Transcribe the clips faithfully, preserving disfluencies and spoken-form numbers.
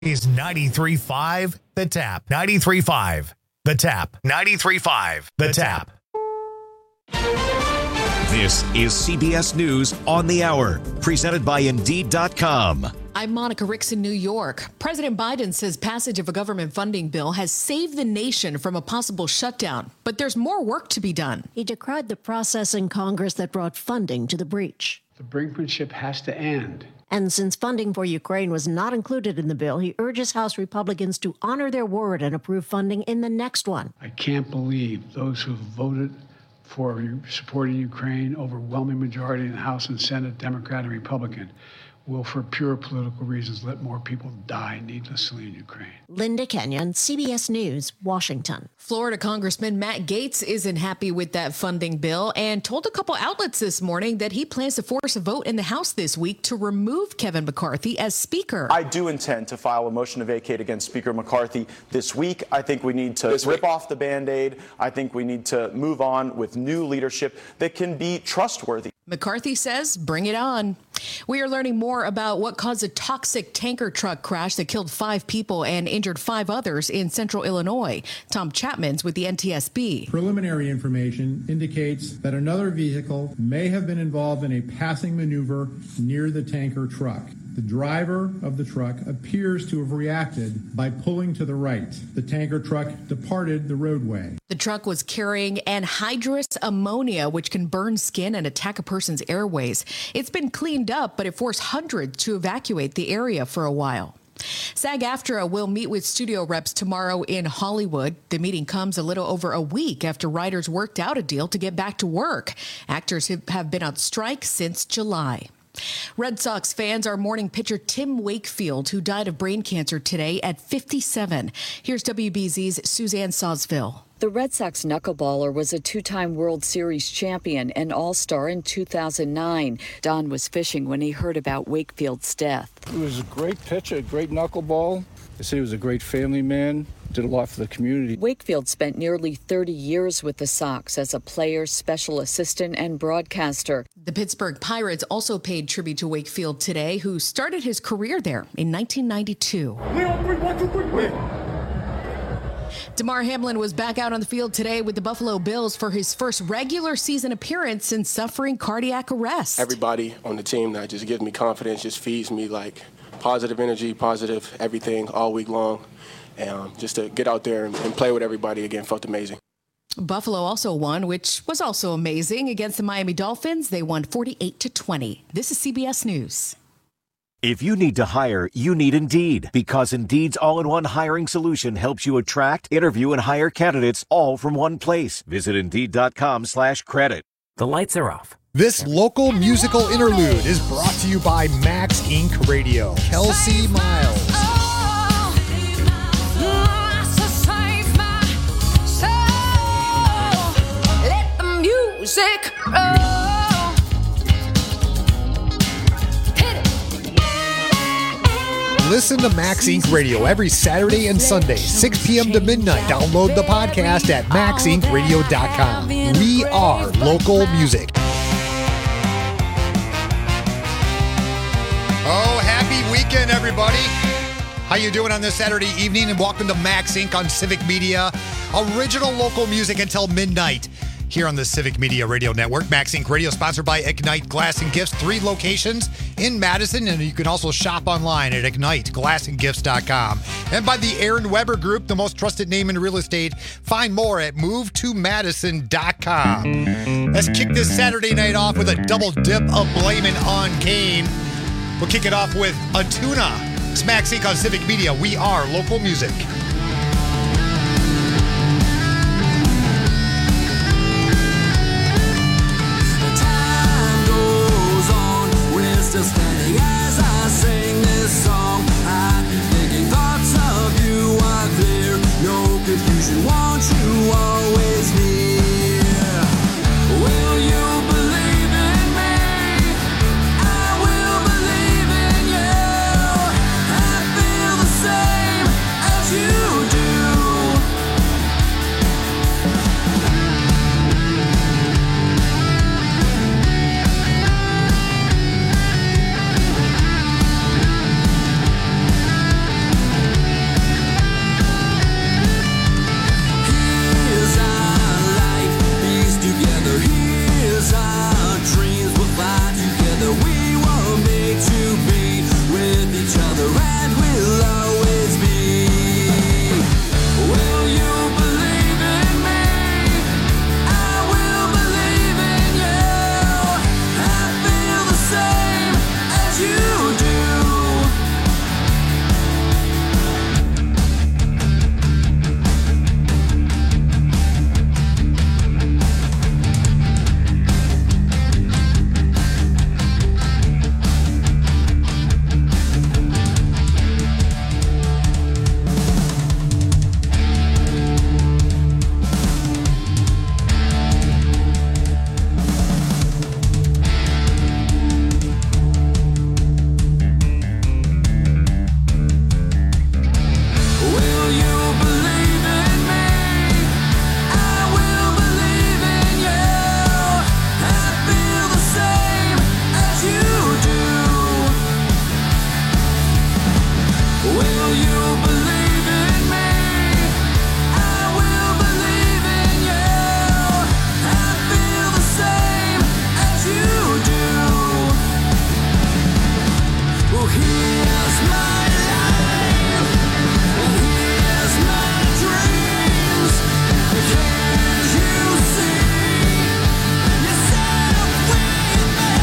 Is ninety-three point five The Tap. ninety-three point five The Tap. ninety-three point five The Tap. This is C B S News on the Hour, presented by Indeed dot com. I'm Monica Ricks in New York. President Biden says passage of a government funding bill has saved the nation from a possible shutdown, but there's more work to be done. He decried the process in Congress that brought funding to the breach. The brinkmanship has to end. And since funding for Ukraine was not included in the bill, he urges House Republicans to honor their word and approve funding in the next one. I can't believe those who voted for supporting Ukraine, overwhelming majority in the House and Senate, Democrat and Republican, will, for pure political reasons, let more people die needlessly in Ukraine. Linda Kenyon, C B S News, Washington. Florida Congressman Matt Gaetz isn't happy with that funding bill and told a couple outlets this morning that he plans to force a vote in the House this week to remove Kevin McCarthy as Speaker. I do intend to file a motion to vacate against Speaker McCarthy this week. I think we need to this rip week. off the Band-Aid. I think we need to move on with new leadership that can be trustworthy. McCarthy says, bring it on. We are learning more about what caused a toxic tanker truck crash that killed five people and injured five others in central Illinois. Tom Chapman's with the N T S B. Preliminary information indicates that another vehicle may have been involved in a passing maneuver near the tanker truck. The driver of the truck appears to have reacted by pulling to the right. The tanker truck departed the roadway. The truck was carrying anhydrous ammonia, which can burn skin and attack a person's airways. It's been cleaned up, but it forced hundreds to evacuate the area for a while. SAG-AFTRA will meet with studio reps tomorrow in Hollywood. The meeting comes a little over a week after writers worked out a deal to get back to work. Actors have been on strike since July. Red Sox fans are mourning pitcher Tim Wakefield, who died of brain cancer today at fifty-seven. Here's W B Z's Suzanne Sawsville. The Red Sox knuckleballer was a two-time World Series champion and all-star in two thousand nine. Don was fishing when he heard about Wakefield's death. He was a great pitcher, a great knuckleball. They say he was a great family man, did a lot for the community. Wakefield spent nearly thirty years with the Sox as a player, special assistant, and broadcaster. The Pittsburgh Pirates also paid tribute to Wakefield today, who started his career there in nineteen ninety-two. Damar Hamlin was back out on the field today with the Buffalo Bills for his first regular season appearance since suffering cardiac arrest. Everybody on the team that just gives me confidence, just feeds me like positive energy, positive everything all week long. And um, just to get out there and, and play with everybody again felt amazing. Buffalo also won, which was also amazing, against the Miami Dolphins. They won forty-eight to twenty. This is C B S News. If you need to hire, you need Indeed, because Indeed's all-in-one hiring solution helps you attract, interview, and hire candidates all from one place. Visit Indeed.com slash credit. The lights are off. This local musical interlude is brought to you by Max Incorporated. Radio. Kelsey Miles. Let the music roll. Listen to Max Incorporated. Radio every Saturday and Sunday, six p.m. to midnight. Download the podcast at max inc radio dot com. We are local music. Oh, happy weekend, everybody. How you doing on this Saturday evening? And welcome to Max Incorporated on Civic Media. Original local music until midnight here on the Civic Media Radio Network. Max Incorporated. Radio sponsored by Ignite Glass and Gifts. Three locations in Madison, and you can also shop online at ignite glass and gifts dot com. And by the Aaron Weber Group, the most trusted name in real estate. Find more at move to madison dot com. Let's kick this Saturday night off with a double dip of Blaming on Kane. We'll kick it off with a tuna. It's Max Incorporated on Civic Media. We are local music. Still standing as I sing this song. I'm thinking thoughts of you are clear. No confusion, won't you always near? Will you believe in me? I will believe in you. I feel the same as you. Will you believe in me? I will believe in you. I feel the same as you do. Well, here's my life. Here's my dreams. Can't you see yourself with me?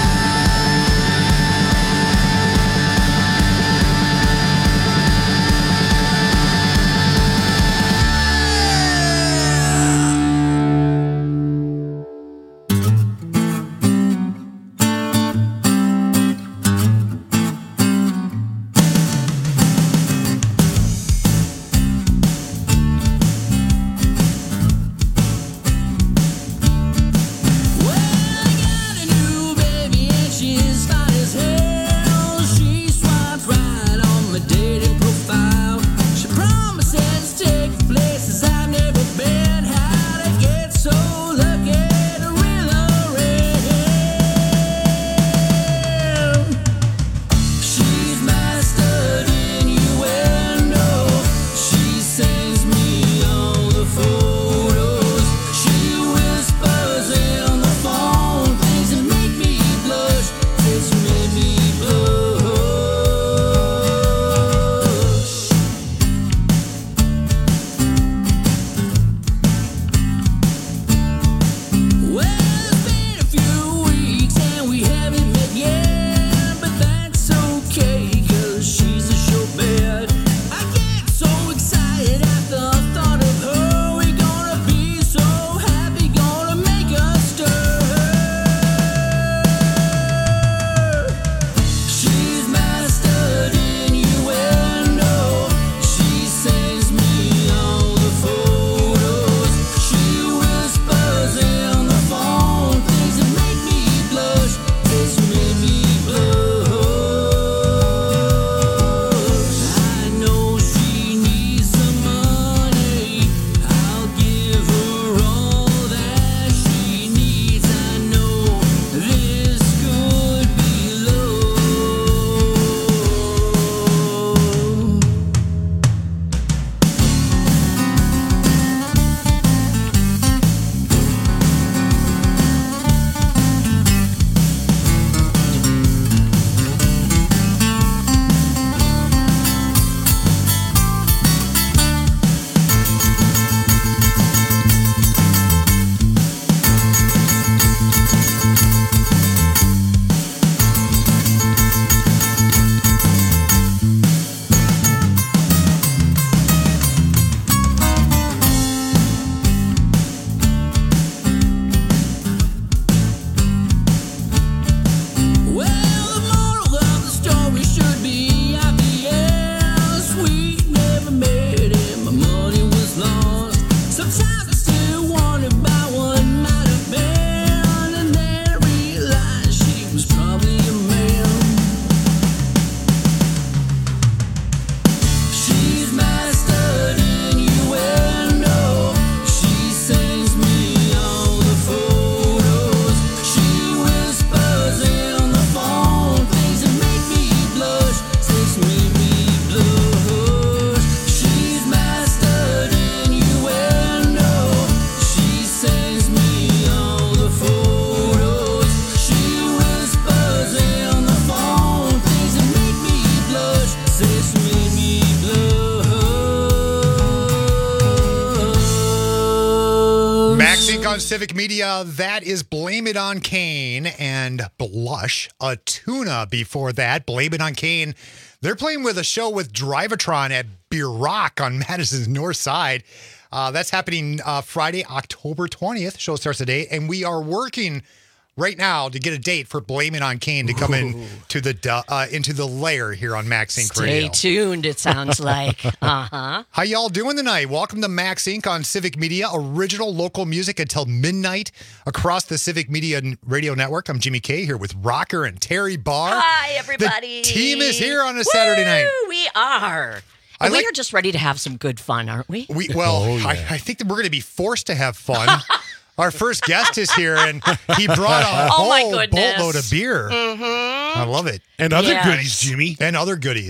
On Civic Media, that is Blame It on Kane and Blush. A tuna before that, Blame It on Kane. They're playing with a show with Drivatron at Beer Rock on Madison's North Side. Uh, that's happening uh, Friday, October twentieth. Show starts today, and we are working right now to get a date for Blame It on Kane to come Ooh. in to the uh, into the lair here on Max Inc Radio. Stay tuned, it sounds like. Uh-huh. How y'all doing tonight? Welcome to Max Inc on Civic Media, original local music until midnight across the Civic Media Radio Network. I'm Jimmy K here with Rocker and Terry Barr. Hi, everybody. The team is here on a Saturday Woo, night. We are. I And we like- are just ready to have some good fun, aren't we? We Well, Oh, yeah. I, I think that we're going to be forced to have fun. Our first guest is here, and he brought a Oh, my whole goodness. boatload of beer. Mm-hmm. I love it. And other Yes. goodies, Jimmy. And other goodies.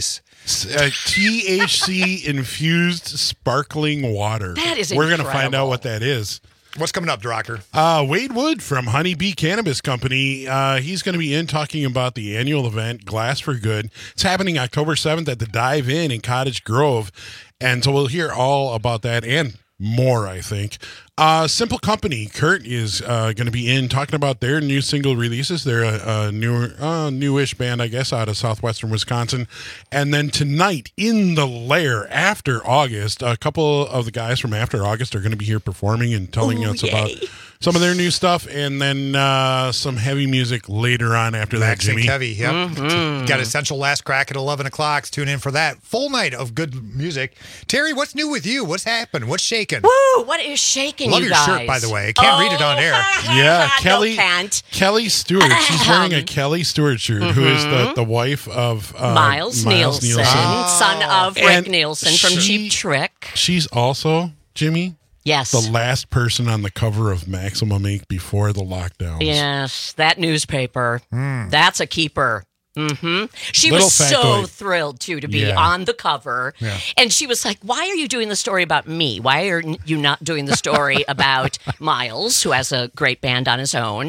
Uh, T H C infused sparkling water. That is We're going to incredible. find out what that is. What's coming up, Drocker? Uh, Wade Wood from Honeybee Cannabis Company. Uh, he's going to be in talking about the annual event, Glass for Good. It's happening October seventh at the Dive Inn in Cottage Grove. And so we'll hear all about that and more, I think. Uh, Simple Company, Kurt is uh, going to be in talking about their new single releases. They're a, a newer, uh, newish band, I guess, out of southwestern Wisconsin. And then tonight in the Lair, after August, a couple of the guys from After August are going to be here performing and telling Ooh, us yay. about some of their new stuff, and then uh, some heavy music later on after that, Max and Jimmy. Kevy, yep. Mm-hmm. Got Essential Last Crack at eleven o'clock. Tune in for that. Full night of good music. Terry, what's new with you? What's happened? What's shaking? Woo! What is shaking, Love you your guys? shirt, by the way. Can't read it on air. Yeah, No, Kelly can't. Kelly Stewart. She's wearing a Kelly Stewart shirt, who is the, the wife of uh, Miles, Nielsen, son of Rick And Nielsen from she- Cheap Trick. She's also, Jimmy, Yes. the last person on the cover of Maximum Incorporated before the lockdowns. Yes, that newspaper. That's a keeper. hmm She Little was so factoid. thrilled, too, to be Yeah. on the cover. Yeah. And she was like, why are you doing the story about me? Why are n- you not doing the story about Miles, who has a great band on his own,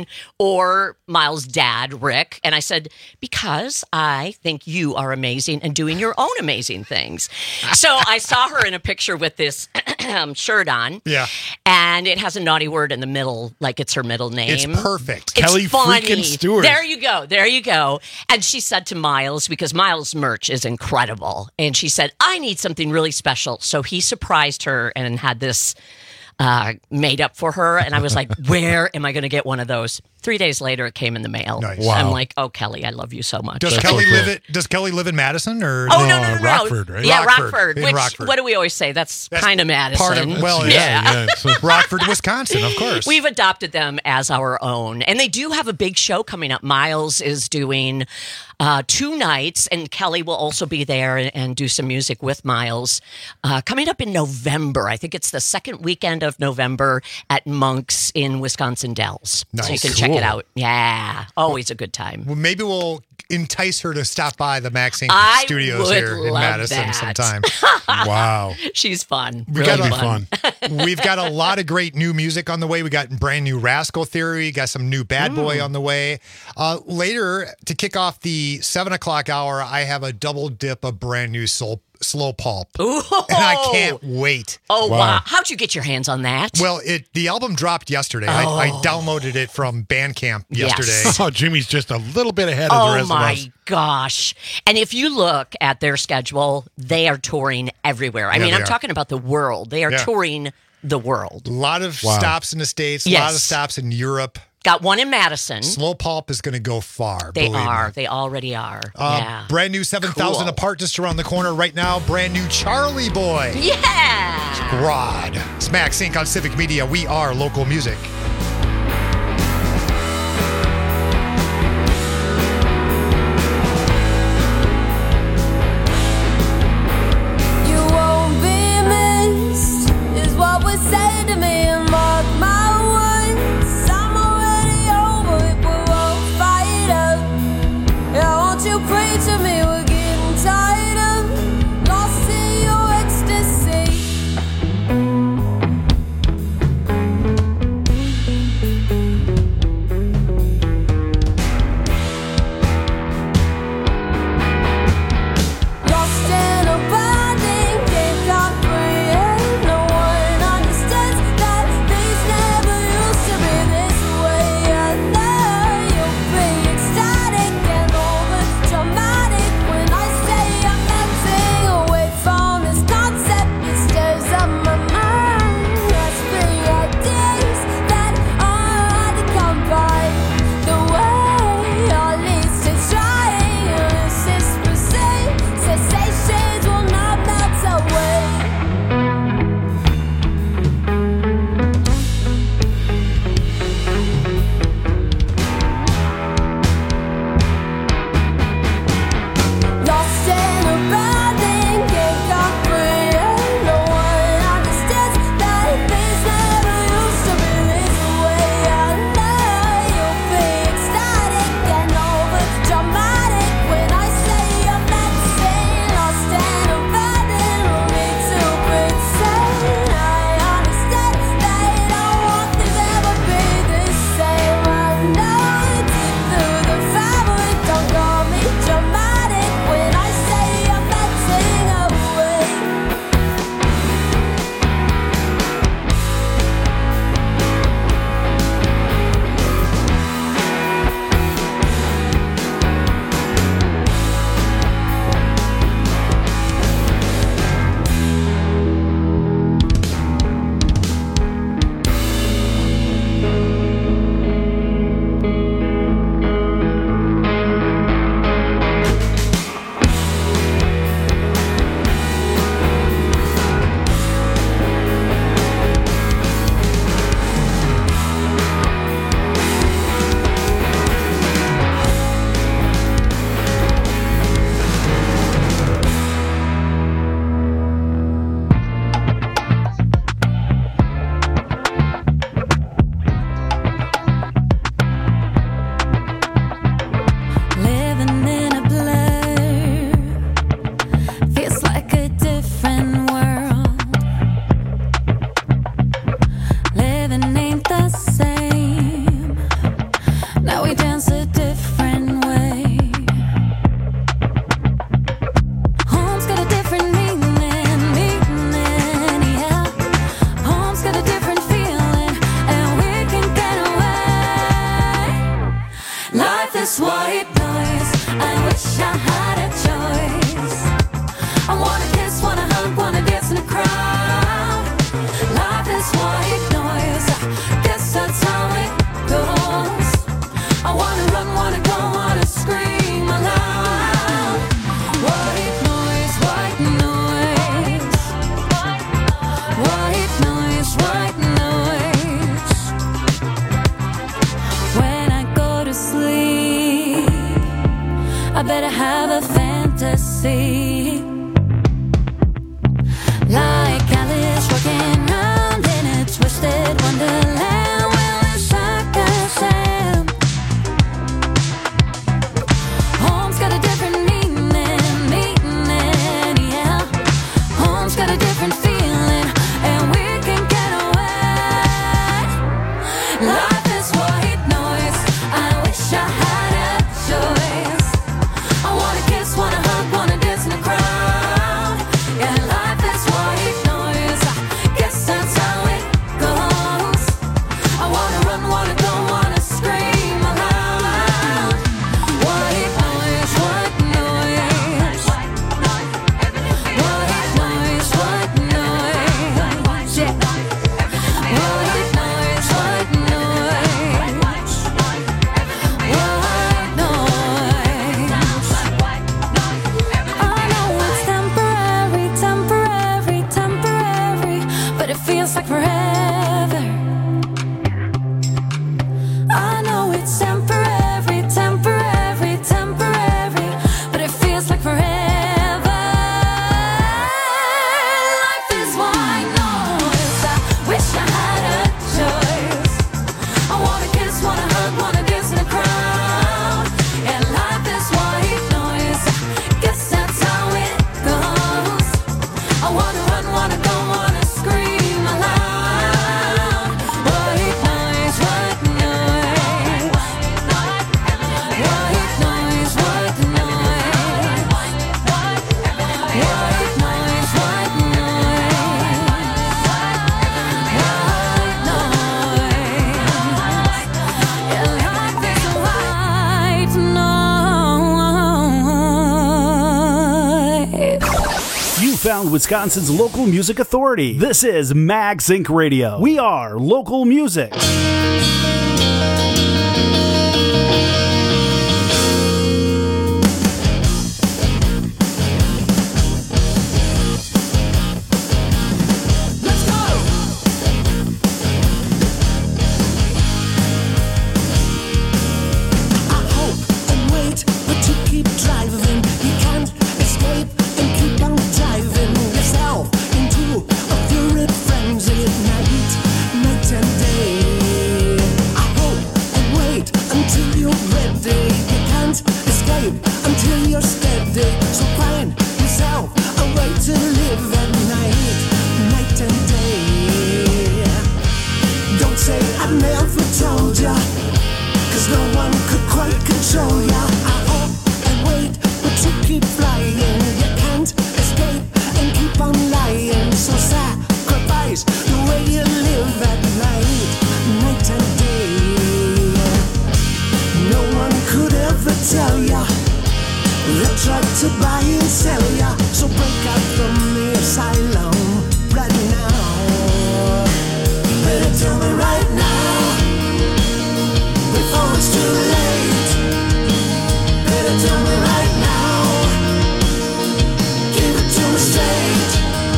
or Miles' dad, Rick? And I said, because I think you are amazing and doing your own amazing things. So I saw her in a picture with this shirt on. Yeah. And it has a naughty word in the middle, like it's her middle name. It's perfect. It's Kelly funny. freaking Stewart. There you go. There you go. And she said to Miles, because Miles' merch is incredible, and she said, I need something really special. So he surprised her and had this uh, made up for her. And I was like, where am I going to get one of those? Three days later, it came in the mail. Nice. Wow. I'm like, oh, Kelly, I love you so much. Does That's Kelly so cool. live it? Does Kelly live in Madison or? Oh, no, no, no, no. Rockford, right? Yeah, Rockford, Rockford. in which, Rockford. what do we always say? That's, That's kind of Madison. part of- well, Yeah, yeah. So- Rockford, Wisconsin, of course. We've adopted them as our own. And they do have a big show coming up. Miles is doing uh, two nights, and Kelly will also be there and, and do some music with Miles. Uh, coming up in November. I think it's the second weekend of November at Monk's in Wisconsin Dells. So you Nice. can check Cool. it out. Yeah, always a good time. Well, maybe we'll entice her to stop by the Max Inc I studios would here in love Madison that. sometime. Wow. She's fun. We Really got a- fun. We've got a lot of great new music on the way. We got brand new Rascal Theory, got some new Bad Boy on the way. Uh, later, to kick off the seven o'clock hour, I have a double dip of brand new soul, Slow Pulp. Ooh. And I can't wait. Oh, wow. Wow. How'd you get your hands on that? Well, it the album dropped yesterday. I, I downloaded it from Bandcamp Yes. yesterday. Oh, Jimmy's just a little bit ahead of the Oh rest my of us. gosh. And if you look at their schedule, they are touring everywhere. I Yeah, mean, they I'm are. talking about the world. They are Yeah. touring the world. A lot of Wow. stops in the States, a lot of Yes. stops in Europe. Got one in Madison. Slow Pulp is going to go far. They believe are. Me. They already are. Uh, yeah. Brand new seven thousand Cool. apart just around the corner right now. Brand new Charlie Boy. Yeah. Rod. Smack Sync on Civic Media. We are local music. You won't be missed, is what was said to me. And mark my words, I'm already over it, but we'll fight up. Yeah, won't you pray to me? We're getting tired of lost in your ecstasy. see. Like Alice walking round in a twisted wonderland. Well, it's like I said, home's got a different meaning, meaning, yeah. Home's got a different feeling, and we can get away. Life is white noise. I wish I had a choice. I wanna kiss, wanna hug, wanna dance in the crowd. Yeah, life is white noise. I guess that's how it goes. I wanna run, wanna go, wanna scream aloud. White noise, white noise. White noise, white noise. Yeah. White noise, white noise. White noise. I know it's temporary, temporary, temporary, but it feels like forever. I know it's temporary, temporary, temporary, but it feels like forever. Life is white noise. I wish I had a choice. I wanna kiss, wanna hug, wanna dance in the crowd. And life is white noise. Guess that's how it goes. I wanna run, wanna go, wanna scream aloud. White noise, white noise. White noise, white noise. White noise, white You found Wisconsin's local music authority. This is MagSync Radio. We are local music. And wait, but you keep driving. You can't escape and keep on driving yourself into a fury frenzy at night, night and day. I hope and wait until you're ready. You can't escape until you're steady. So find yourself a way to live at night, night and day. Don't say I never told ya, 'cause no one could quite control ya. I hope and wait, but you keep flying. You can't escape and keep on lying. So sacrifice the way you live at night, night and day. No one could ever tell ya. They tried to buy and sell ya. So break out from the asylum right now. Better tell me right now, before it's too late. Better tell me right now, give it to me straight.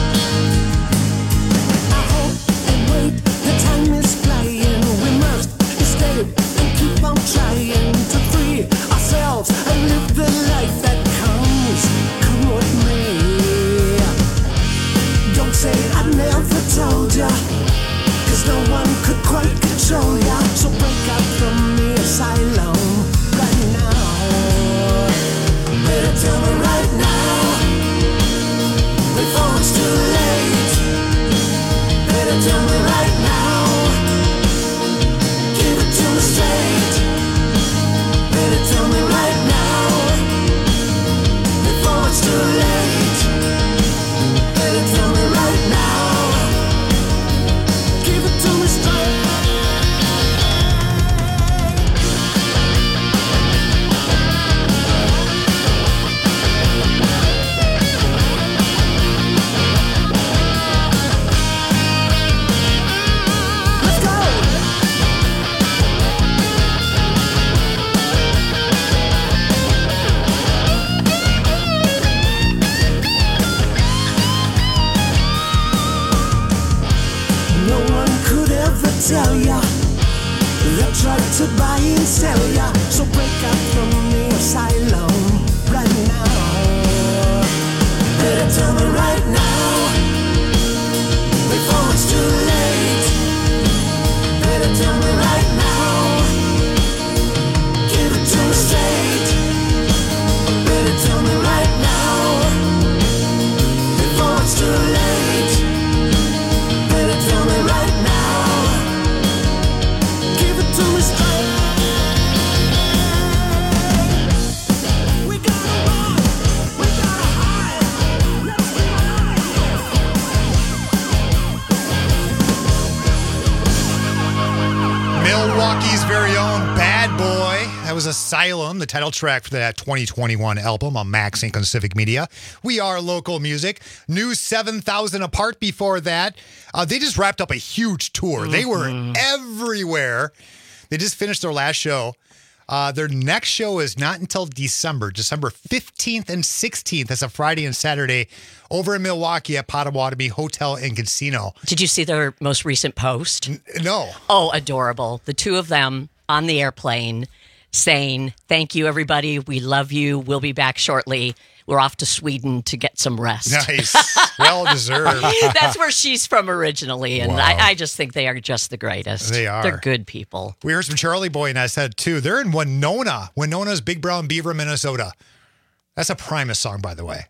I hope and wait, the time is flying. We must escape and keep on trying to free ourselves and live the life that comes, come with me. Don't say I never told ya, 'cause no one could quite control ya. So break out from the asylum right now. Better tell me right now, before it's too late. Better tell me right now, give it to me straight. Better tell me right now, before it's too late. Better tell me right now, give it to me straight. Let's go. No one could ever tell ya. They tried to buy and sell ya. So break out from the asylum right now. tell me right now, before it's too late. Better tell me right now, give it to me straight. Better tell me right now, before it's too late. Better tell me right now, give it to me straight. Milwaukee's very own Bad Boy. That was Asylum, the title track for that twenty twenty-one album on Max Inc on Civic Media. We are local music. New seven thousand Apart before that. Uh, they just wrapped up a huge tour. Mm-hmm. They were everywhere. They just finished their last show. Uh, their next show is not until December, December fifteenth and sixteenth. That's a Friday and Saturday over in Milwaukee at Potawatomi Hotel and Casino. Did you see their most recent post? N- no. Oh, adorable. The two of them on the airplane saying, thank you, everybody. We love you. We'll be back shortly. We're off to Sweden to get some rest. Nice. Well deserved. That's where she's from originally. And Wow. I, I just think they are just the greatest. They are. They're good people. We heard some Charlie Boy, and I said, too, they're in Winona. Winona's Big Brown Beaver, Minnesota. That's a Primus song, by the way.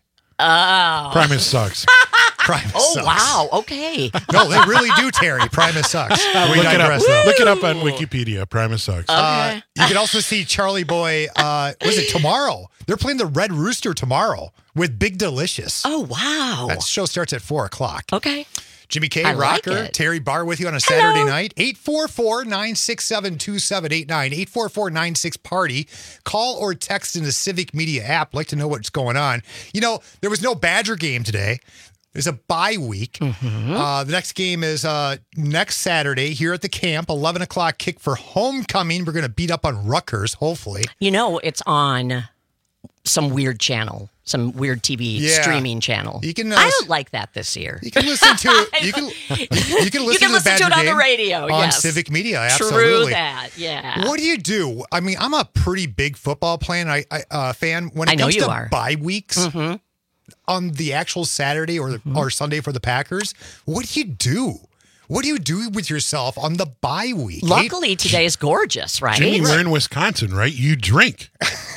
Oh. Primus sucks. Primus Oh, sucks. wow. Okay. No, they really do, Terry. Primus sucks. We Look it up. digress, though. Look it up on Wikipedia. Primus sucks. Uh, you can also see Charlie Boy, uh, was it tomorrow? They're playing the Red Rooster tomorrow with Big Delicious. Oh, wow. That show starts at four o'clock. Okay. Jimmy K, I like Rocker, it. Terry Barr with you on a Saturday night. eight four four, nine six seven, two seven eight nine. eight four four, nine six, party. Call or text in the Civic Media app. Like to know what's going on. You know, there was no Badger game today. There's a bye week. Mm-hmm. Uh, the next game is uh, next Saturday here at the camp. eleven o'clock kick for homecoming. We're going to beat up on Rutgers, hopefully. You know, it's on some weird channel, some weird T V Yeah. streaming channel. You can, uh, I don't like that this year. You can listen to it. You can, you can listen You can to the listen Badger to it on the game radio, on yes. Civic Media. True Absolutely. that, yeah. What do you do? I mean, I'm a pretty big football plan. I, I uh, fan when it I know comes you to are. bye weeks Mm-hmm. on the actual Saturday or Mm-hmm. or Sunday for the Packers. What do you do? What do you do with yourself on the bye week? Luckily, today is gorgeous, right? Jimmy, we're in Wisconsin, right? You drink.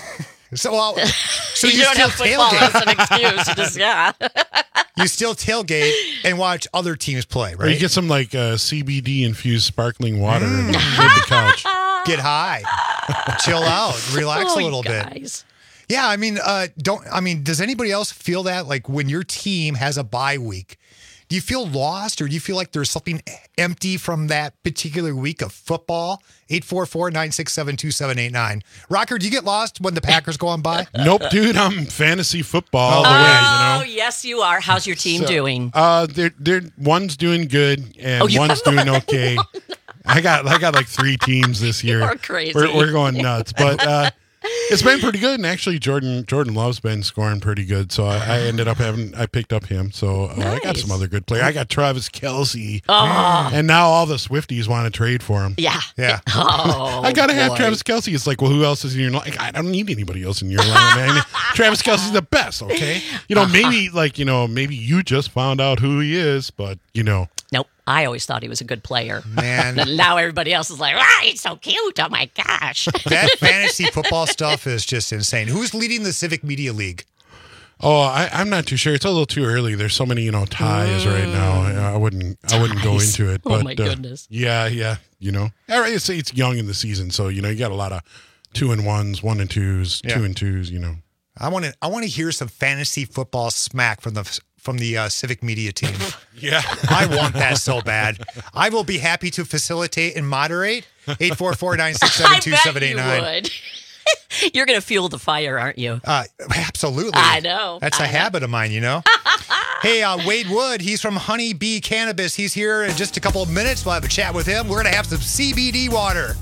So, uh, so you, you, don't still have football as an tailgate. excuse. You just, yeah. You still tailgate and watch other teams play, Or you right? get some like uh, C B D infused sparkling water and hit the couch. Get high, chill out, relax Oh, a you little bit. guys. Yeah, I mean, uh, don't. I mean, does anybody else feel that? Like when your team has a bye week, do you feel lost, or do you feel like there's something empty from that particular week of football? eight four four, nine six seven, two seven eight nine. Rocker, do you get lost when the Packers go on by? Nope, dude. I'm fantasy football all the Oh, way. You know. yes, you are. How's your team So, doing? Uh, they're they're one's doing good and Oh, you one's have doing okay. I got I got like three teams this year. You're crazy. We're, we're going nuts, but uh, it's been pretty good. And actually, Jordan Jordan Love's been scoring pretty good. So I, I ended up having I picked up him. So uh, I got Nice. some other good players. I got Travis Kelce, Oh. and now all the Swifties want to trade for him. Yeah. Yeah. Oh, I gotta have boy. Travis Kelce. It's like, well, who else is in your line? I don't need anybody else in your line, man. Travis Kelce's the best, okay? You know, maybe like you know, maybe you just found out who he is, but you know, Nope. I always thought he was a good player. Man. And now everybody else is like, ah, he's so cute. Oh, my gosh. That fantasy football stuff is just insane. Who's leading the Civic Media League? oh, I, I'm not too sure. It's a little too early. There's so many, you know, ties right now. I wouldn't, I wouldn't go Ties. into it. Oh, But my uh, goodness. yeah, yeah, you know, all right, it's it's young in the season, so you know, you got a lot of two and ones, one and twos, Yeah. two and twos. You know, I want to. I want to hear some fantasy football smack from the from the uh, Civic Media team. yeah. I want that so bad. I will be happy to facilitate and moderate. eight four four, nine six seven, two seven eight I nine. bet you would. You're going to fuel the fire, aren't you? Uh, absolutely. I know. That's a a habit of mine, you know? Hey, uh, Wade Wood, he's from Honey Bee Cannabis. He's here in just a couple of minutes. We'll have a chat with him. We're going to have some C B D water.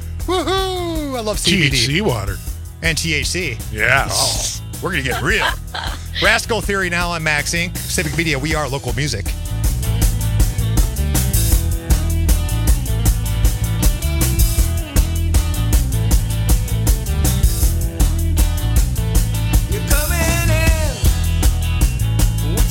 Woohoo! I love C B D. T H C water. And T H C. Yeah. Oh, we're going to get real. Rascal Theory now on Max Incorporated. Civic Media, we are local music. You're coming in with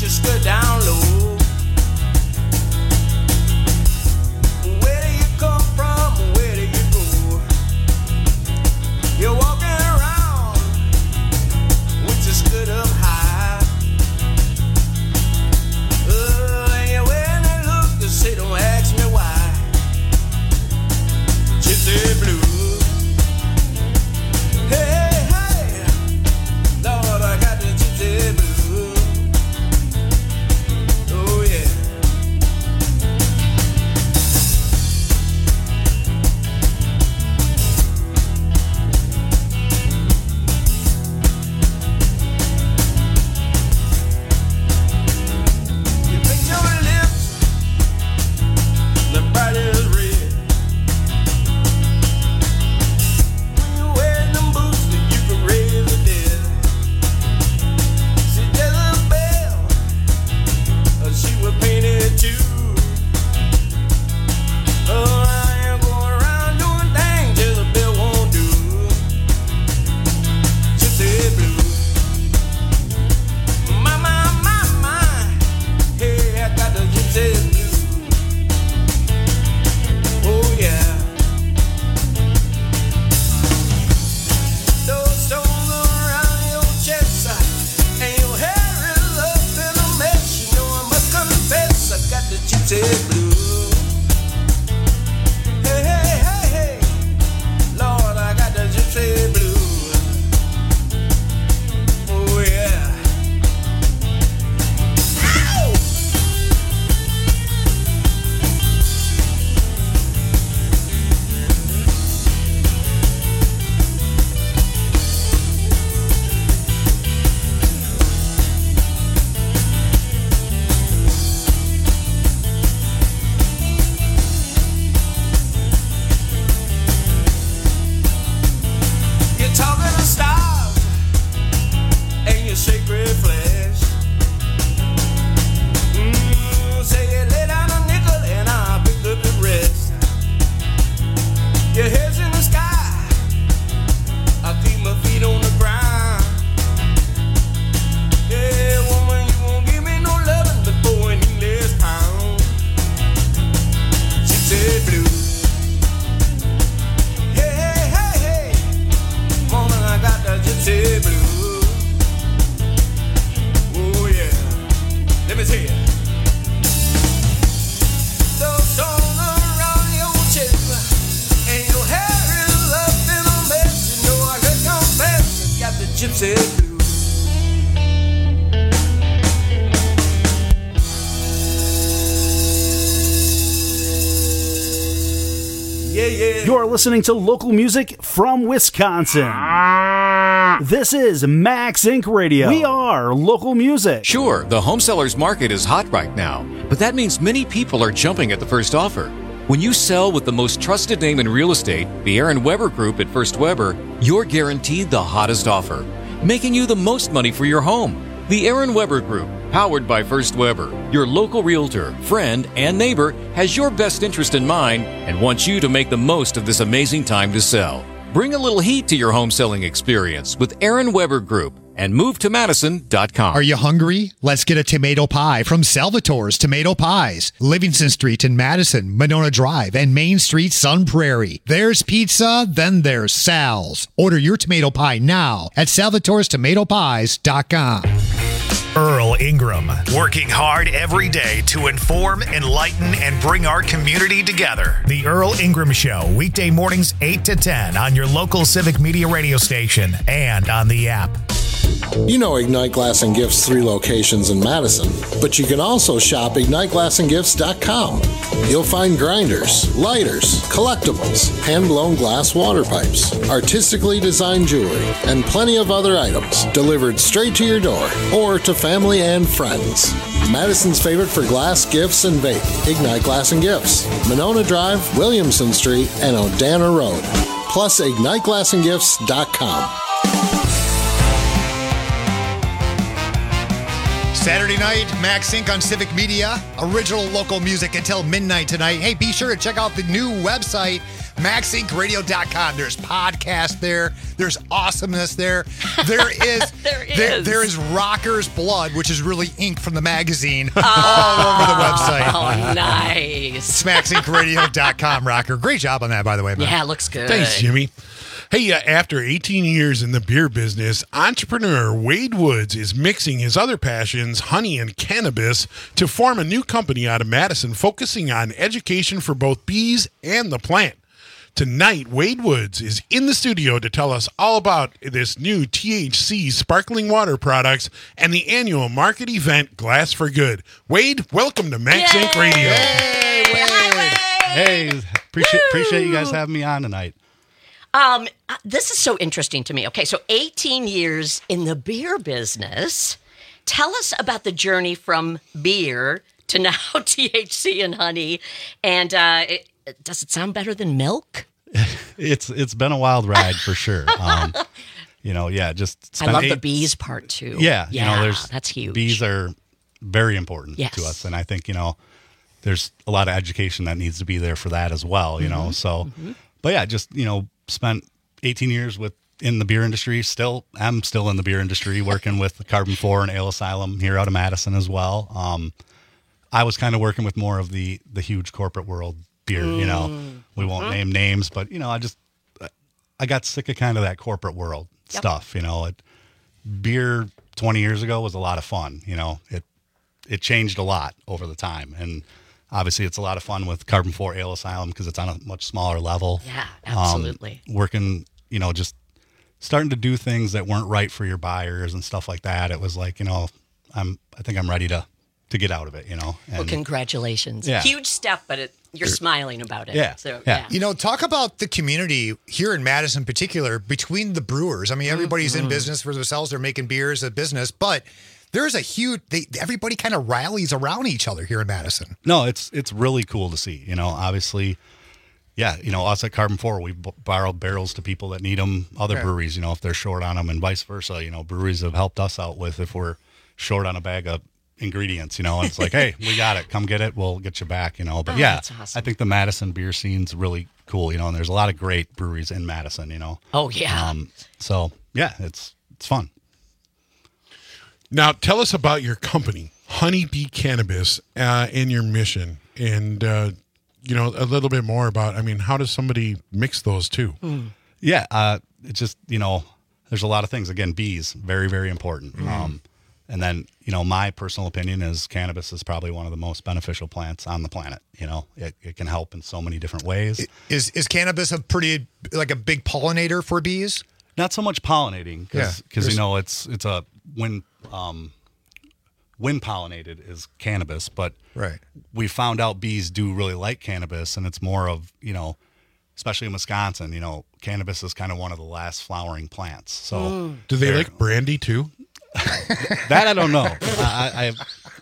with you. Oh, I ain't going around doing things till the bill won't do. Gypsy blues. My, my, my, my. Hey, I got the gypsy blues. Oh, yeah. Those stones around your chest, uh, and your hair is up in a mess. You know I must confess, I got the gypsy blues. Hey, hey, hey, hey, Lord, I got the gypsy blues. Oh, yeah. Ow! You're talking to stars and your sacred flesh. Mm, say you lay down a nickel and I'll pick up the rest. Your head's in the sky, I keep my feet on the ground. Yeah, woman, you won't give me no loving before an English pound. Gypsy blues. Hey, hey, hey, hey. Morning, I got the gypsy blues. Oh, yeah. Let me tell you. Those stones around your chest, and your hair is up in a mess. You know I could confess, I got the gypsy blues. Yeah, yeah. You're listening to local music from Wisconsin. This is Max Incorporated. Radio. We are local music. Sure, the home sellers market is hot right now, but that means many people are jumping at the first offer. When you sell with the most trusted name in real estate, the Aaron Weber Group at First Weber, you're guaranteed the hottest offer, making you the most money for your home. The Aaron Weber Group, powered by First Weber, your local realtor, friend, and neighbor, has your best interest in mind and wants you to make the most of this amazing time to sell. Bring a little heat to your home selling experience with Aaron Weber Group and move to madison dot com. Are you hungry? Let's get a tomato pie from Salvatore's Tomato Pies. Livingston Street in Madison, Monona Drive, and Main Street, Sun Prairie. There's pizza, then there's Sal's. Order your tomato pie now at salvatores tomato pies dot com. Earl Ingram, working hard every day to inform, enlighten, and bring our community together. The Earl Ingram Show, weekday mornings eight to ten on your local Civic Media radio station and on the app. You know Ignite Glass and Gifts' three locations in Madison, but you can also shop ignite glass and gifts dot com. You'll find grinders, lighters, collectibles, hand-blown glass water pipes, artistically designed jewelry, and plenty of other items delivered straight to your door or to family and friends. Madison's favorite for glass, gifts, and vape, Ignite Glass and Gifts, Monona Drive, Williamson Street, and Odana Road. Plus ignite glass and gifts dot com. Saturday night, Max Inc on Civic Media. Original local music until midnight tonight. Hey, be sure to check out the new website, max inc radio dot com. There's podcasts there. There's awesomeness there. There is there is there, there is Rocker's Blood, which is really ink from the magazine, oh, all over the website. Oh, nice. It's max inc radio dot com, Rocker. Great job on that, by the way, man. Yeah, it looks good. Thanks, Jimmy. Hey, uh, after eighteen years in the beer business, entrepreneur Wade Woods is mixing his other passions, honey and cannabis, to form a new company out of Madison focusing on education for both bees and the plant. Tonight, Wade Woods is in the studio to tell us all about this new T H C sparkling water products and the annual market event Glass for Good. Wade, welcome to Max Inc Radio. Hey, Wade. Hey, appreciate, appreciate you guys having me on tonight. Um, uh, this is so interesting to me. Okay, so eighteen years in the beer business. Tell us about the journey from beer to now T H C and honey. And uh, it, does it sound better than milk? It's it's been a wild ride for sure. Um, you know, yeah, just I love eight, the bees part too. Yeah, yeah, you know, there's that's huge. Bees are very important yes. to us, and I think you know there's a lot of education that needs to be there for that as well, you know. Mm-hmm. So, mm-hmm. but yeah, just you know, spent eighteen years with in the beer industry. Still, I'm still in the beer industry, working with Carbon Four and Ale Asylum here out of Madison as well. Um, I was kind of working with more of the the huge corporate world beer. Mm. You know, we won't mm-hmm. name names, but you know, I just I got sick of kind of that corporate world yep. stuff. You know, it, beer twenty years ago was a lot of fun. You know, it it changed a lot over the time, and obviously it's a lot of fun with Carbon Four Ale Asylum because it's on a much smaller level. Yeah, absolutely. Um, working, you know, just starting to do things that weren't right for your buyers and stuff like that. It was like, you know, I'm I think I'm ready to. to get out of it, you know. And, well, congratulations. Yeah. Huge step, but it, you're smiling about it. Yeah. So, yeah. yeah. You know, talk about the community here in Madison in particular between the brewers. I mean, everybody's mm-hmm. in business for themselves. They're making beers a business, but there's a huge, they, everybody kind of rallies around each other here in Madison. No, it's it's really cool to see, you know, obviously, yeah, you know, us at Carbon Four, we b- borrow barrels to people that need them, other Okay. breweries, you know, if they're short on them and vice versa, you know, breweries have helped us out with if we're short on a bag of ingredients, you know, and it's like, hey, we got it, come get it, we'll get you back, you know. But oh, yeah, that's awesome. I think the Madison beer scene's really cool, you know, and there's a lot of great breweries in Madison, you know. Oh yeah. Um, so yeah, it's it's fun. Now, tell us about your company, Honeybee Cannabis, uh, and your mission, and uh, you know a little bit more about. I mean, how does somebody mix those two? Mm. Yeah, uh, it's just you know, there's a lot of things. Again, bees, very very important. Mm. Um, and then you know, my personal opinion is cannabis is probably one of the most beneficial plants on the planet. You know, it, it can help in so many different ways. Is is cannabis a pretty like a big pollinator for bees? Not so much pollinating, because Yeah, you know it's it's a when um, wind pollinated is cannabis, but Right. we found out bees do really like cannabis, and it's more of you know, especially in Wisconsin, you know, cannabis is kind of one of the last flowering plants. So Mm. Do they they're- like brandy too? that I don't know. I,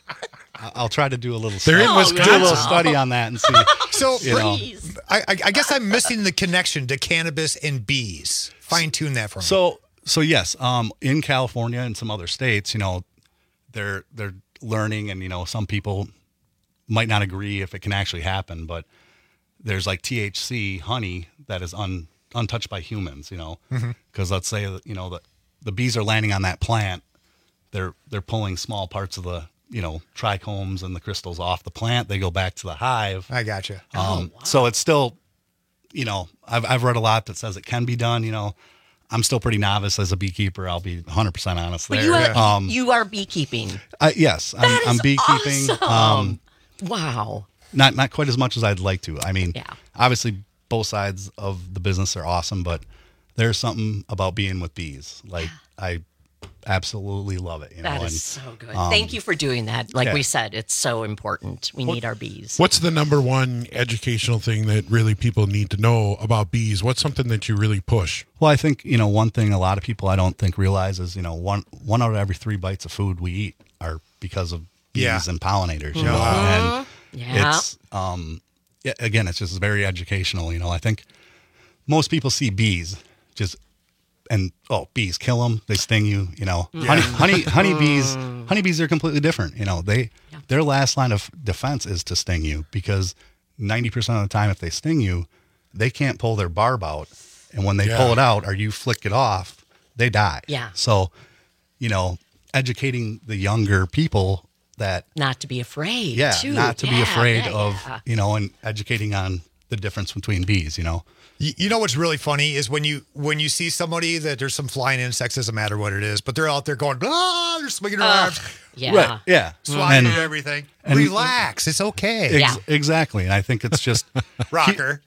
I I'll try to do a little. They're in study, Wisconsin. do a little study on that and see. So you know. I, I I guess I'm missing the connection to cannabis and bees. Fine tune that for me. So so yes, um, in California and some other states, you know, they're they're learning, and you know, some people might not agree if it can actually happen, but there's like T H C honey that is un, untouched by humans, you know, because Mhm. let's say that, you know the the bees are landing on that plant, they're they're pulling small parts of the you know trichomes and the crystals off the plant. They go back to the hive. I gotcha. Um, So it's still, you know, I've I've read a lot that says it can be done. You know, I'm still pretty novice as a beekeeper. I'll be one hundred percent honest But there. you are um, you are beekeeping. I, yes, I'm, That I'm is beekeeping. awesome. Um, Wow. not not quite as much as I'd like to. I mean, Yeah. obviously both sides of the business are awesome, but there's something about being with bees. Like I absolutely love it. You know, That is and, so good. um, Thank you for doing that. Like yeah. we said, it's so important. We need our bees. What's the number one educational thing that really people need to know about bees? What's something that you really push? Well, I think, you know, one thing a lot of people I don't think realize is, you know, one one out of every three bites of food we eat are because of bees Yeah. and pollinators. You Mhm. know, and Yeah. it's um, yeah, again, it's just very educational. You know, I think most people see bees just and oh, bees kill them, they sting you. You know, Yeah. honey, honey, honeybees, honeybees are completely different. You know, they their last line of defense is to sting you because ninety percent of the time, if they sting you, they can't pull their barb out. And when they Yeah. pull it out or you flick it off, they die. Yeah. So, you know, educating the younger people that, Not to be afraid. yeah, too. not to be Yeah, afraid yeah, of, yeah. you know, and educating on the difference between bees, you know. You, you know what's really funny is when you when you see somebody that there's some flying insects, doesn't matter what it is, but they're out there going, ah, they're swinging their Uh, arms, yeah. Right. Yeah. swatting And- at everything. and- Relax, it's okay. Ex- Exactly. And I think it's just Rocker.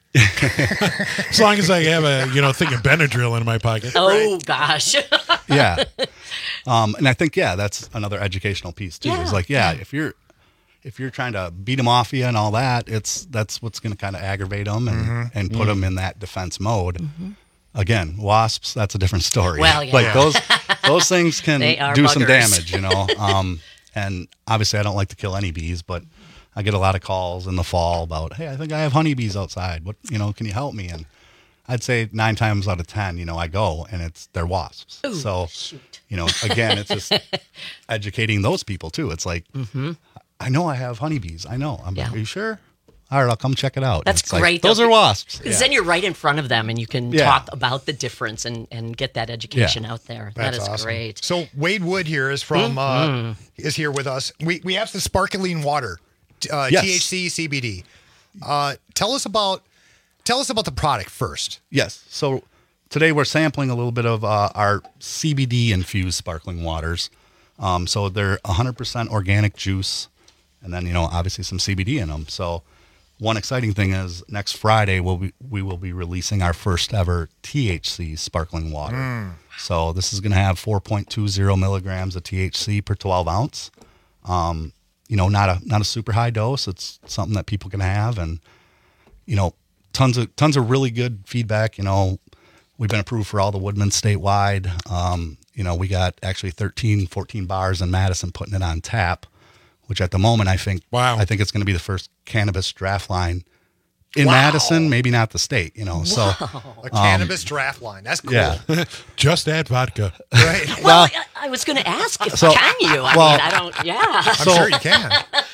As long as I have a you know thing of Benadryl in my pocket. Oh gosh. yeah. Um, and I think, yeah, that's another educational piece too. Yeah, Is like, yeah, yeah. if you're, if you're trying to beat them off you and all that, it's, that's what's going to kind of aggravate them and, Mhm. and put them in that defense mode. Again, wasps, that's a different story. Well, yeah. Like those, those things can They are do some buggers. damage, you know? Um, and obviously I don't like to kill any bees, but I get a lot of calls in the fall about, hey, I think I have honeybees outside. What, you know, can you help me? And I'd say nine times out of ten, you know, I go and it's they're wasps. Ooh, so, shoot. you know, again, it's just educating those people too. It's like, Mm-hmm. I know I have honeybees. I know. I'm Yeah. like, are you sure? All right, I'll come check it out. That's It's like, great. those though, are wasps. Because Yeah. then you're right in front of them and you can Yeah. talk about the difference and, and get that education out there. That's that is awesome. great. So Wade Wood here is from Mhm. uh, is here with us. We we have some sparkling water, uh, Yes. T H C, C B D. Uh, tell us about tell us about the product first. Yes. So today we're sampling a little bit of uh, our C B D infused sparkling waters. Um, so they're one hundred percent organic juice, and then you know obviously some C B D in them. So one exciting thing is next Friday we'll be, we will be releasing our first ever T H C sparkling water. Mm. So this is going to have four point two zero milligrams of T H C per twelve ounce. Um, you know, not a not a super high dose. It's something that people can have, and you know, tons of tons of really good feedback. You know, we've been approved for all the Woodman statewide. Um, you know, we got actually thirteen, fourteen bars in Madison putting it on tap, which at the moment I think wow. I think it's going to be the first cannabis draft line in Wow. Madison, maybe not the state, you know. So A um, cannabis draft line. That's cool. Yeah. Just add vodka. Right. Well, I, I was going to ask if So- can you? I well- mean, I don't, yeah. I'm So- sure you can.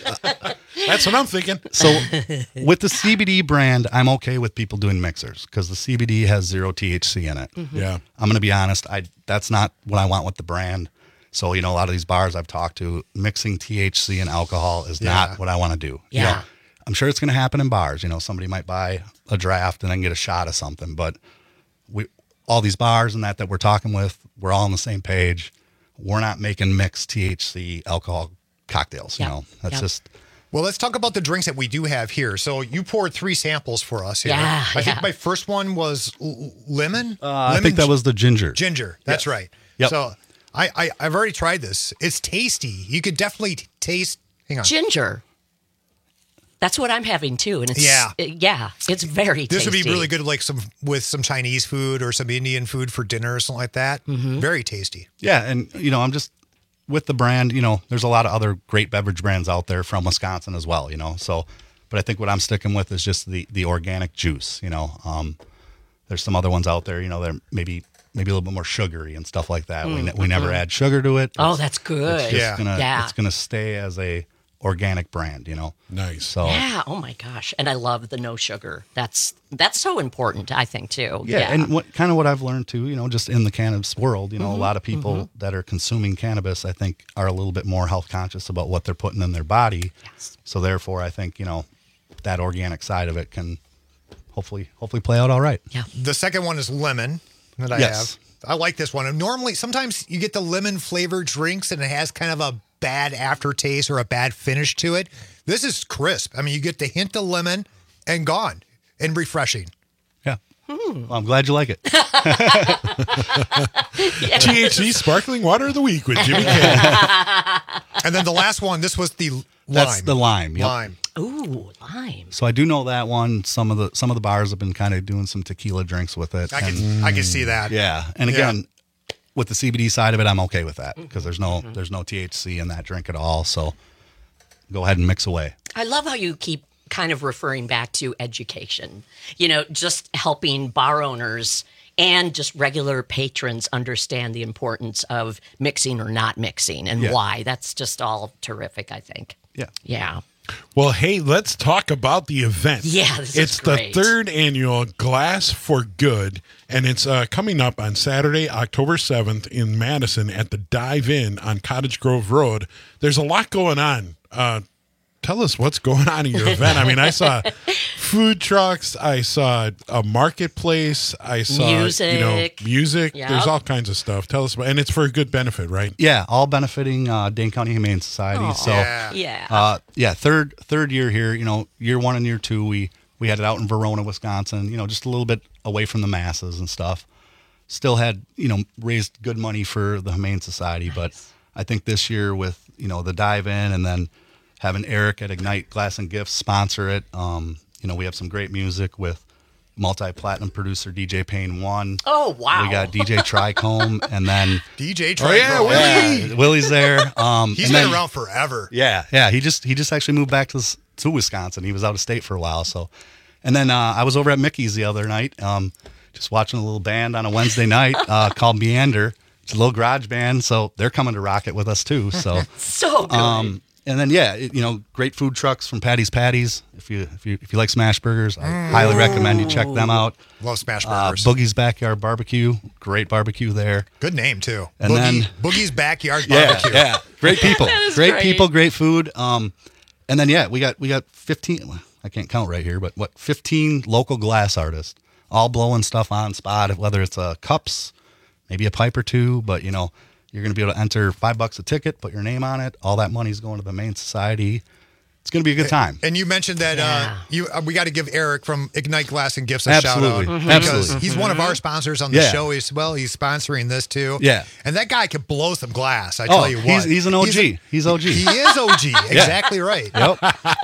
That's what I'm thinking. So with the C B D brand, I'm okay with people doing mixers because the C B D has zero T H C in it. Mhm. Yeah. I'm going to be honest. I that's not what I want with the brand. So, you know, a lot of these bars I've talked to, mixing T H C and alcohol is Yeah. not what I want to do. You Yeah. know, I'm sure it's going to happen in bars. You know, somebody might buy a draft and then get a shot of something. But we, all these bars and that that we're talking with, we're all on the same page. We're not making mixed T H C alcohol cocktails. You Yeah. know, that's Yeah. just. Well, let's talk about the drinks that we do have here. So you poured three samples for us here. Yeah, I think yeah. my first one was l- lemon. Uh, I lemon think that was the ginger. ginger. That's Yes. right. Yep. So I, I I've already tried this. It's tasty. You could definitely t- taste. Hang on. Ginger. That's what I'm having too. And it's, Yeah. it- yeah, it's very This would tasty. be really good, like some with some Chinese food or some Indian food for dinner or something like that. Mm-hmm. Very tasty. Yeah, and you know, I'm just with the brand, you know, there's a lot of other great beverage brands out there from Wisconsin as well, you know. So, but I think what I'm sticking with is just the the organic juice, you know. Um, there's some other ones out there, you know, they're maybe maybe a little bit more sugary and stuff like that. We ne- we never Mhm. add sugar to it. Oh, It's- that's good. It's just Yeah. gonna Yeah. it's gonna stay as a organic brand, you know. Nice. So Yeah. Oh my gosh. And I love the no sugar. That's that's so important, I think, too. Yeah, and what kind of what I've learned too, you know, just in the cannabis world, you know, Mhm, a lot of people mhm. that are consuming cannabis, I think, are a little bit more health conscious about what they're putting in their body. Yes. So therefore, I think you know that organic side of it can hopefully hopefully play out all right. Yeah. The second one is lemon that I Yes. have. I like this one. And normally, sometimes you get the lemon flavored drinks and it has kind of a bad aftertaste or a bad finish to it. This is crisp. I mean, you get the hint of lemon and gone and refreshing. Yeah. Hmm. Well, I'm glad you like it. T H C sparkling water of the week with Jimmy K. And then the last one, this was the lime. That's the lime. Yep. Lime. Ooh, lime. So I do know that one. Some of the some of the bars have been kind of doing some tequila drinks with it. I can and- I can see that. Yeah, and Yeah. again, with the C B D side of it, I'm okay with that because there's no Mm-hmm. there's no T H C in that drink at all. So go ahead and mix away. I love how you keep kind of referring back to education, you know, just helping bar owners and just regular patrons understand the importance of mixing or not mixing and Yeah. why. That's just all terrific, I think. Yeah. Yeah. Well, hey, let's talk about the event. Yeah, this is it's great. the third annual Glass for Good, and it's uh, coming up on Saturday, October seventh in Madison at the Dive Inn on Cottage Grove Road. There's a lot going on. Uh, tell us what's going on in your event. I mean, I saw food trucks, I saw a marketplace, I saw you know Music. music. Yep. There's all kinds of stuff. Tell us about, and it's for a good benefit, right? Yeah, all benefiting uh, Dane County Humane Society. Aw. So Yeah. Yeah. Uh, yeah, third third year here. You know, year one and year two, we we had it out in Verona, Wisconsin. You know, just a little bit away from the masses and stuff. Still had you know raised good money for the Humane Society, but I think this year with you know the dive in and then having Eric at Ignite Glass and Gifts sponsor it. Um, you know, we have some great music with multi-platinum producer D J Payne One. Oh, wow. We got D J Tricombe, and then D J Oh, yeah, Trico. Willie. yeah, Willie's there. Um, He's and been then- around forever. yeah, yeah. He just he just actually moved back to s- to Wisconsin. He was out of state for a while. So, and then uh, I was over at Mickey's the other night, um, just watching a little band on a Wednesday night uh, called Meander. It's a little garage band, so they're coming to rock it with us too. So, So good. um, and then yeah, it, you know, great food trucks from Patty's Patties. If you if you if you like smash burgers, I Mm. highly recommend you check them out. Love smash Uh, burgers. Boogie's Backyard Barbecue, great barbecue there. Good name too. And Boogie, then Boogie's Backyard yeah, Barbecue. yeah, great people, That is great, great. people, great food. Um, and then yeah, we got we got fifteen. I can't count right here, but what fifteen local glass artists, all blowing stuff on spot. Whether it's uh, cups, maybe a pipe or two, but you know, you're going to be able to enter five bucks a ticket, put your name on it. All that money's going to the Maine Society. It's going to be a good time. And you mentioned that uh, you uh, we got to give Eric from Ignite Glass and Gifts a Absolutely. shout out Mhm. because Absolutely. he's one of our sponsors on the Yeah. show as well. He's sponsoring this too. Yeah. And that guy could blow some glass. I Oh, tell you what, he's- he's an O G. He's O G. He is O G. Yeah. Exactly right. Yep.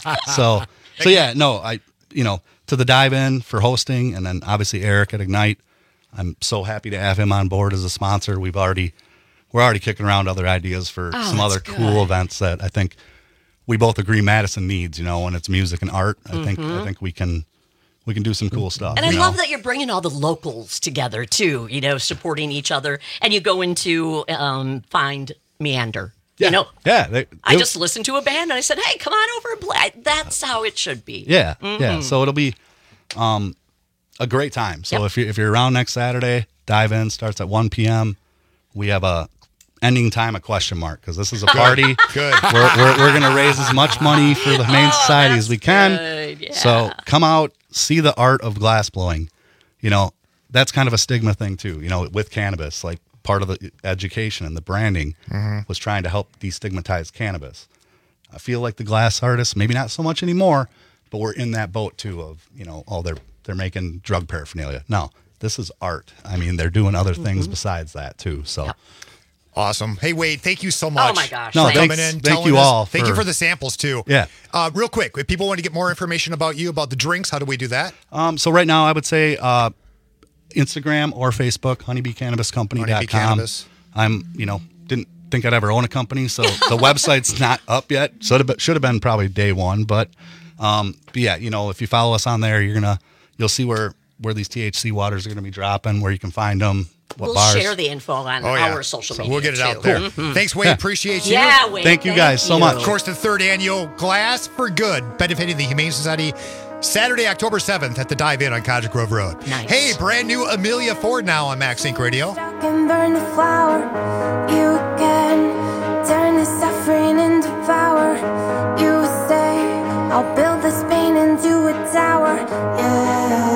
So, so yeah, no, I, you know, to the dive in for hosting, and then obviously Eric at Ignite. I'm so happy to have him on board as a sponsor. We've already, we're already kicking around other ideas for Oh, some other that's cool good. events that I think we both agree Madison needs. You know, when it's music and art, I think I Mhm. think we can we can do some cool stuff. And I you love know? that you're bringing all the locals together too, you know, supporting each other. And you go into um, Find Meander. Yeah. You know, Yeah, they, I it- just listened to a band and I said, hey, come on over and play. That's how it should be. Yeah, yeah. Mhm. So it'll be um, a great time. So Yep. if you if you're around next Saturday, dive in. Starts at one p.m. We have a ending time a question mark because this is a party. Good. We're we're, we're going to raise as much money for the Maine Society as we can. good, yeah. So come out, see the art of glass blowing. You know, that's kind of a stigma thing too. You know, with cannabis, like part of the education and the branding Mhm. was trying to help destigmatize cannabis. I feel like the glass artists, maybe not so much anymore, but we're in that boat too of, you know, oh, they're they're making drug paraphernalia. No, this is art. I mean, they're doing other things Mhm. besides that too. So Awesome. Hey, Wade, thank you so much. Oh, my gosh. No, for coming thanks- in. thank telling you us- all Thank you for- for the samples too. Yeah. Uh, real quick, if people want to get more information about you, about the drinks, how do we do that? Um, so right now I would say uh, Instagram or Facebook, honeybee cannabis company dot com. Honeybee Cannabis. I'm, you know, didn't think I'd ever own a company, so the website's not up yet. Should have been, should have been probably day one, but, um, but yeah, you know, if you follow us on there, you're gonna you'll see where where these T H C waters are gonna be dropping, where you can find them, what We'll bars. share the info on Oh, yeah. our social So media. we'll get it too. out there. Mhm. Thanks, Wade. Yeah. Appreciate you. Yeah, Wade. Thank you guys so much. Of course, the third annual Glass for Good, benefiting the Humane Society, Saturday, October seventh at the Dive In on Cottage Grove Road. Nice. Hey, brand new Amelia Ford now on Max Inc Radio. Can burn the flower. You can turn the suffering into power. You say, I'll build this pain into a tower. Yeah,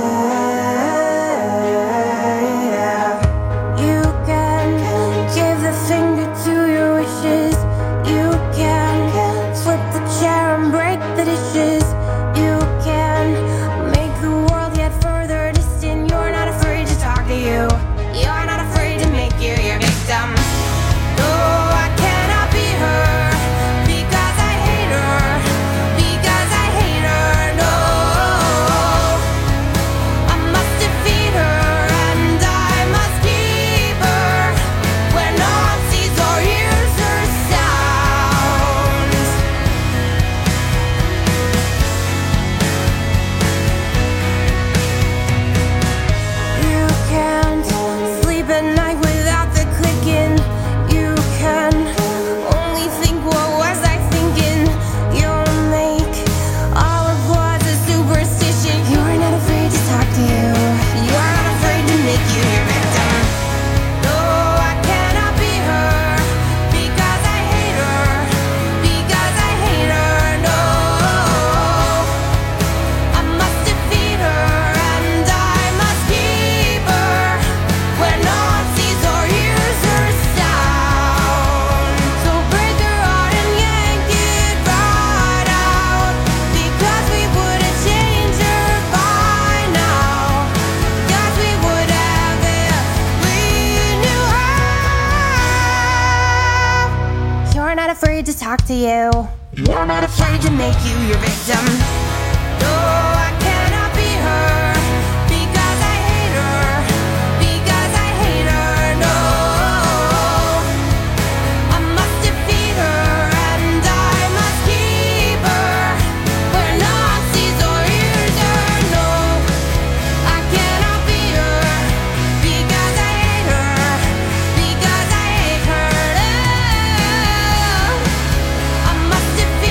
yeah. You can give the finger to your wishes. You can flip the chair and break the dishes. You can make the world yet further distant. You're not afraid to talk to you. You're not afraid to make you your victim. No, I cannot be her because I hate her. Because I hate her. No, I must defeat her and I must keep her where no one sees or hears her sounds. You can't sleep at night without the clicking. You can only think, what was I thinking? You'll make all of what's a superstition. You're not afraid to talk to you. You're not afraid to make you your victim. No, I cannot be her because I hate her. Because I hate her. No, I must defeat her and I must keep her where no one sees or hears her sound. So break her heart and yank it right out, because we would have changed her by now. Cause we would have if we knew how. You're not afraid to talk to you. You're not afraid to make you your victim. No, I cannot be her because I hate her. Because I hate her. No, I must defeat her and I must keep her where no one sees or hears her. No, I cannot be her because I hate her. Because I hate her. No, I must defeat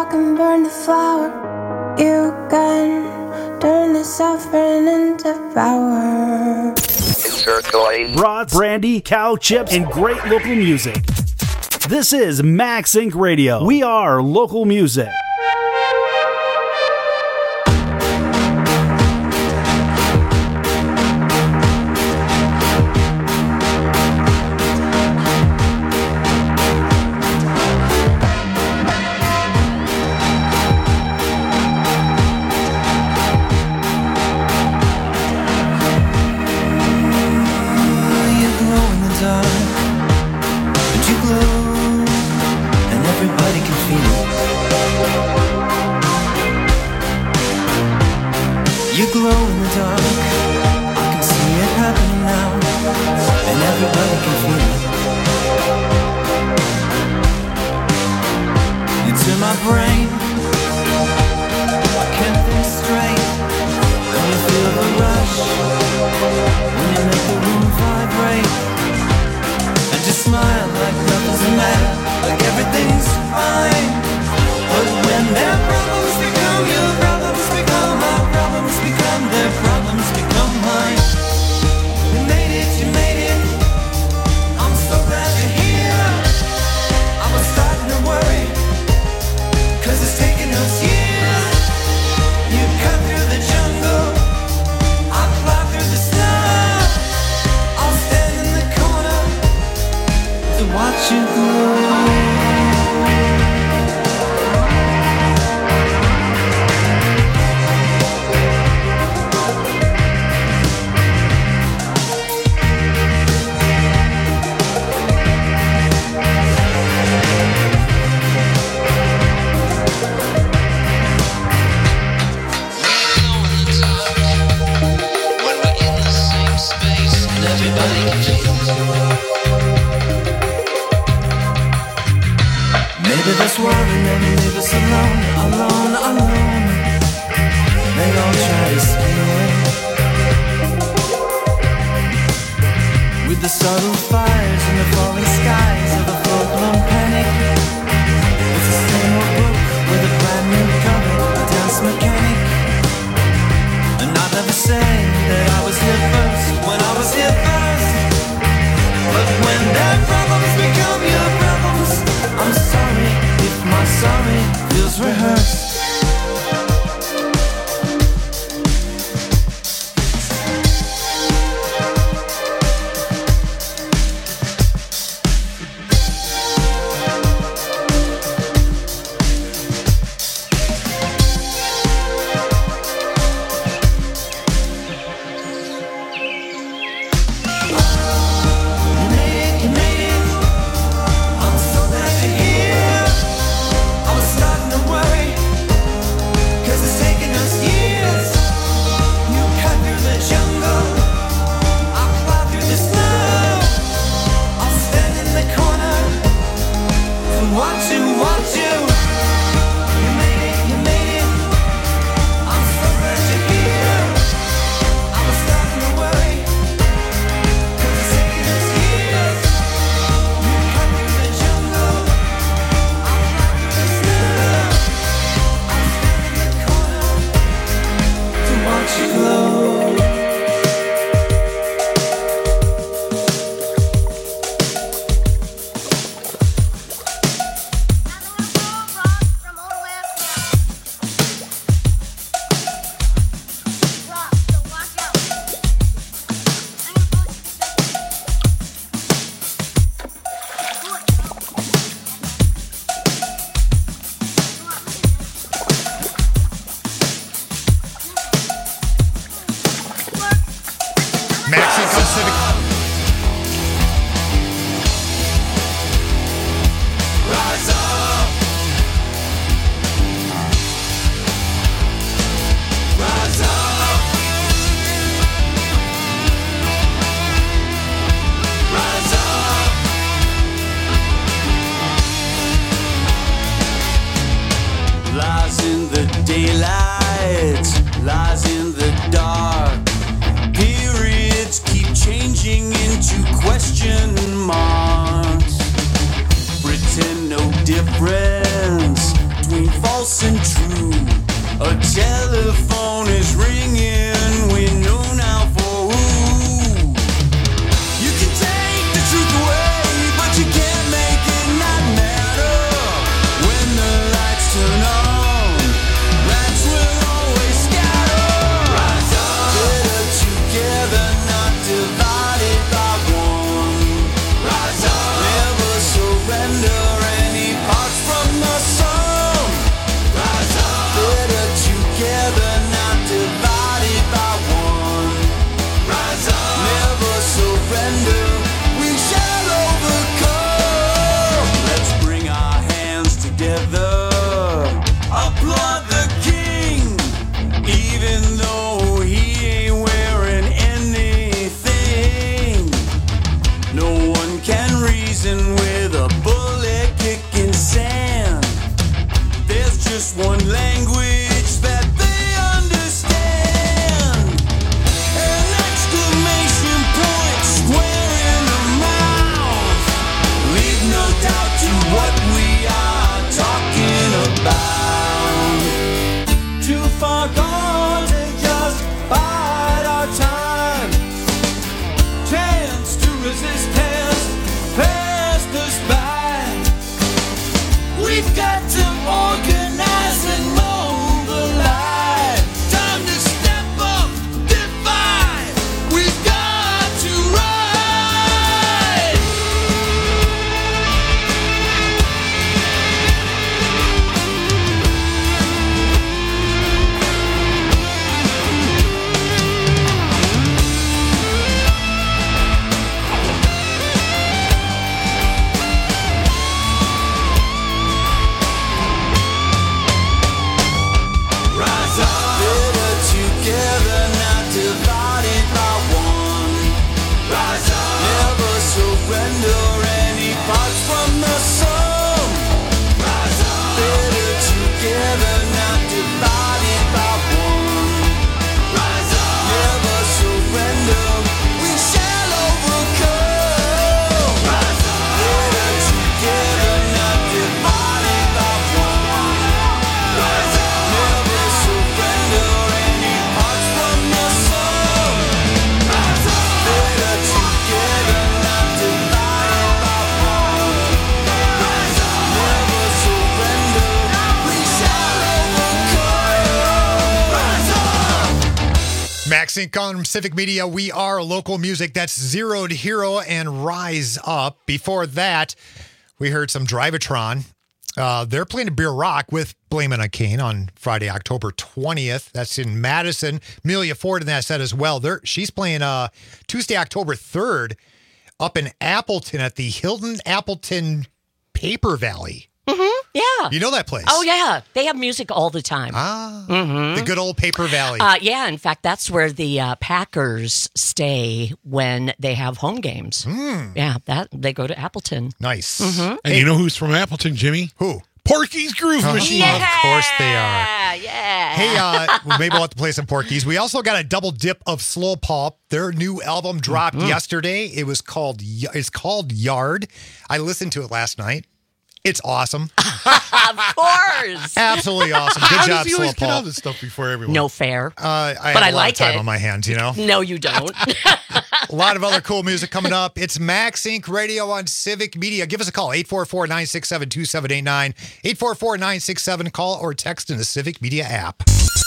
can burn the flower. You can turn the suffering into power. Brats, brandy, cow chips, and great local music. This is Max Inc Radio. We are local music. difference between false and true. A telephone is ringing, we know now for who. You can take the truth away, but you can't make it not matter. When the lights turn on, rats will always scatter. Rise up, better together, not divided by one. Rise up, never surrender any parts from the sun. Rise up, better together, not divided by one. Rise up, never surrender, we shall overcome. Let's bring our hands together, applaud the king, even though he ain't wearing anything. No one can reason with a bullet kicking sand. There's just one language that they understand. An exclamation point square in the mouth. Leave no doubt to what we are talking about. Too far gone to just bide our time. Chance to resist has passed us by. We've got to organize and mobilize. Time to step up, defy. We've got to rise. Rise up, better together, not divided by one. Rise up, never surrender any parts from the sun. Rise up, better together, not divided by one. Rise up, never surrender, we shall overcome. Rise up, better together, not divided by one. Rise up, never surrender any parts from the sun. Rise up, better together, not divided by one. Rise up, never surrender, we shall overcome. Rise up. Max Inc on Civic Media. We are local music. That's Zero to Hero and Rise Up. Before that, we heard some Drivatron. Uh, they're playing a Beer Rock with Blame It on Kane on Friday, October twentieth. That's in Madison. Amelia Ford in that set as well. They're, she's playing uh, Tuesday, October third up in Appleton at the Hilton Appleton Paper Valley. Mm-hmm. Yeah. You know that place? Oh, yeah. They have music all the time. Ah. Mhm. The good old Paper Valley. Uh, yeah. In fact, that's where the uh, Packers stay when they have home games. Mm. Yeah. That they go to Appleton. Nice. Mhm. And you know who's from Appleton, Jimmy? Who? Porky's Groove Oh, Machine. Of course they are. Yeah. Yeah. Hey, uh, maybe we'll have to play some Porky's. We also got a double dip of Slow Pulp. Their new album dropped Mhm. yesterday. It was called it's called Yard. I listened to it last night. It's awesome. Of course. Absolutely awesome. Good How job, does he Slow always get all Pulp. this stuff before everyone? No fair. Uh, I But have I a lot like of time it. on my hands, you know? No, you don't. A lot of other cool music coming up. It's Max Inc Radio on Civic Media. Give us a call, eight four four, nine six seven, two seven eight nine, eight four four, nine six seven. Call or text in the Civic Media app.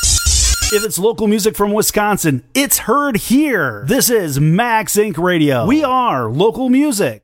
If it's local music from Wisconsin, it's heard here. This is Max Inc Radio. We are local music.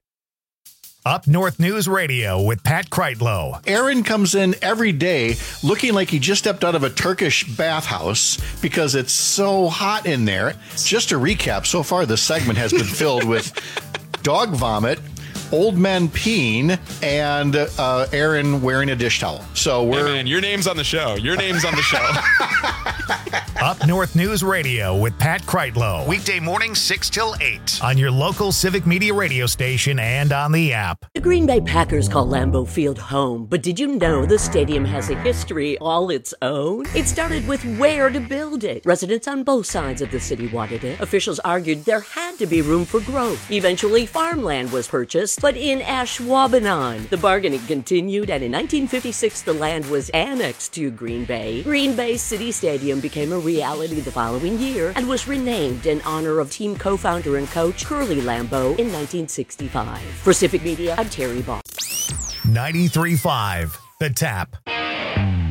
Up North News Radio with Pat Kreitlow. Aaron comes in every day looking like he just stepped out of a Turkish bathhouse because it's so hot in there. Just to recap, so far this segment has been filled with dog vomit, old men peeing, and uh, Aaron wearing a dish towel. So we're Hey man, your name's on the show. Your name's on the show. Up North News Radio with Pat Kreitlow. Weekday mornings six till eight on your local Civic Media radio station and on the app. The Green Bay Packers call Lambeau Field home, but did you know the stadium has a history all its own? It started with where to build it. Residents on both sides of the city wanted it. Officials argued there had to be room for growth. Eventually, farmland was purchased, but in Ashwaubenon. The bargaining continued, and in nineteen fifty-six, the land was annexed to Green Bay. Green Bay City Stadium became a reality the following year and was renamed in honor of team co-founder and coach Curly Lambeau in nineteen sixty-five. For Civic Media, I'm Terry Ball. ninety-three point five The Tap.